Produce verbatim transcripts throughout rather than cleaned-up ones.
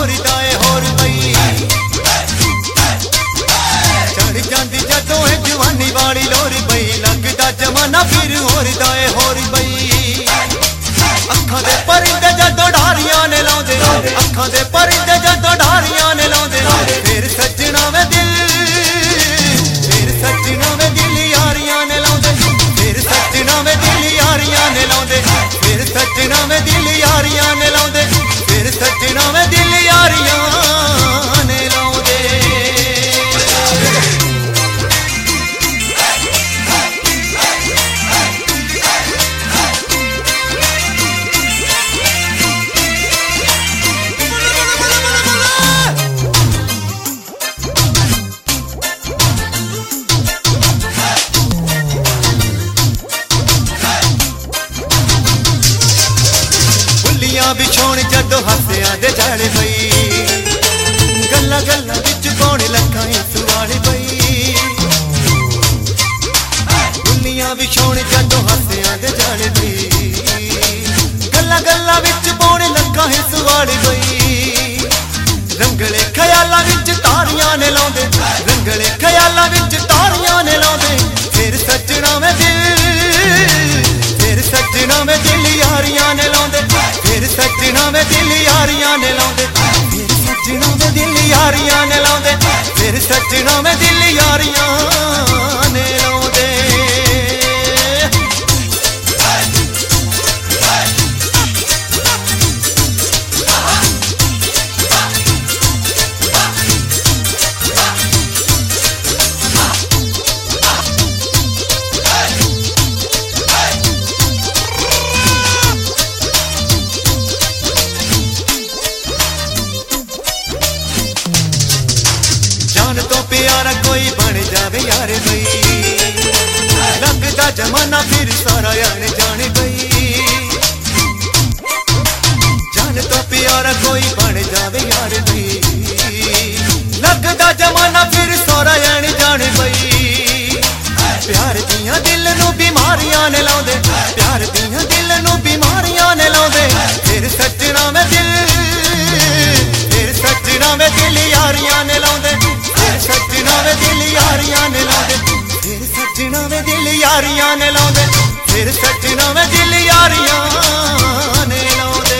होरदा ए होर बई चढ़ जांदी जदों है जवानी वाली लोरी बई लगदा जमाना फिर होरदा ए होर बई अखां दे परिंदे जदों ढारियां ने लाउंदे अखां दे परिंदे जदों ढारियां ने लाउंदे फिर सजना वे दिल फिर सजना वे दिल यारियां ने लाउंदे फिर सजना वे दिल यारियां ने लाउंदे फिर सजना वे दिल यारियां ने लाउंदे फिर सजना वे दिल यारियां ने लाउंदे बिछोण जदों हासियां दे जाले बई गल्ला गल्ला विच पौने लखां सुवाले बई दुनिया बिछोण जदों हासियां दे जाले बई गल्ला गल्ला विच पौने लखां सुवाले बई रंगले ख्यालां विच तारियां ने लाउंदे रंगले ख्यालां विच तारियां ने लाउंदे फिर सजना में दिल फिर सजना में दिल यारियां ने लाउंदे फिर सजना में दिल यारियां ने लाउंदे फिर सजना में दिल यारियां ने लाउंदे फिर सजना में दिल यारियां ने लाउंदे तो प्यारा कोई बन जावे यार बई लगदा जमाना फिर सारा आने जाने गई जान तो प्यारा कोई बन जावे यार बई लगदा जमाना फिर सारा आने जाने गई प्यार दियां दिल नू बीमारियां ने लाउंदे प्यार दियां दिल नू बीमारियां ने लाउंदे फिर सजना में दिल फिर सजना में दिल यारियां ने लाउंदे फिर सजना में दिल यारियां ने लाउंदे फिर सजना में दिल यारियां ने लाउंदे फिर सजना में दिल यारियां ने लाउंदे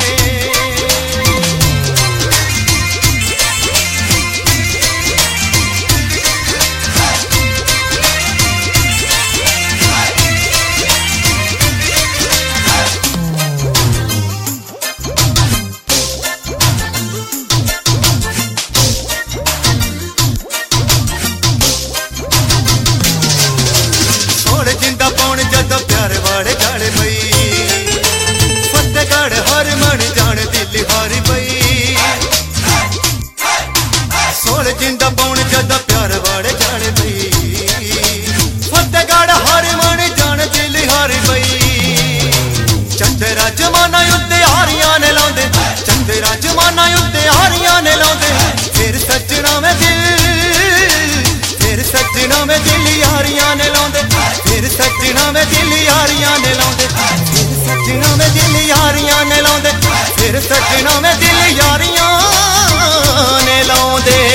जिंदा पौन जदों प्यार वाले जाले बई फतेहगढ़ हर मन जान दिल हारी बई सोल जिंदा पौन जदों प्यार वाले जाले बई फतेहगढ़ हर मन जान दिल हारी बई चंदेरा जमाना उत्ते हारियां ने लाउंदे चंदेरा जमाना उत्ते हारियां ने लाउंदे फिर सजना में दिल फिर सजना में दिल यारियां ने लाउंदे फिर सजना में दिल यारियां ने लाउंदे फिर सजना में दिल यारियां ने लाउंदे फिर सजना में दिल यारियां ने लाउंदे